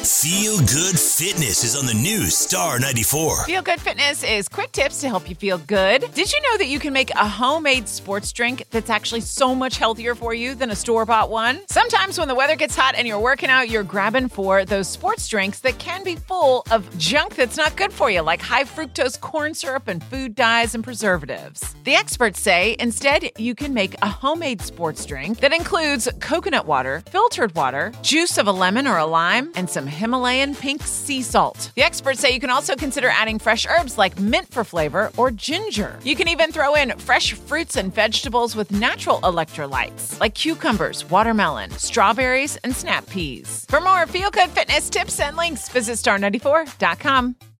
Feel Good Fitness is on the new Star 94. Feel Good Fitness is quick tips to help you feel good. Did you know that you can make a homemade sports drink that's actually so much healthier for you than a store-bought one? Sometimes when the weather gets hot and you're working out, you're grabbing for those sports drinks that can be full of junk that's not good for you, like high fructose corn syrup and food dyes and preservatives. The experts say instead you can make a homemade sports drink that includes coconut water, filtered water, juice of a lemon or a lime, and some Himalayan pink sea salt. The experts say you can also consider adding fresh herbs like mint for flavor or ginger. You can even throw in fresh fruits and vegetables with natural electrolytes like cucumbers, watermelon, strawberries, and snap peas. For more Feel Good Fitness tips and links, visit star94.com.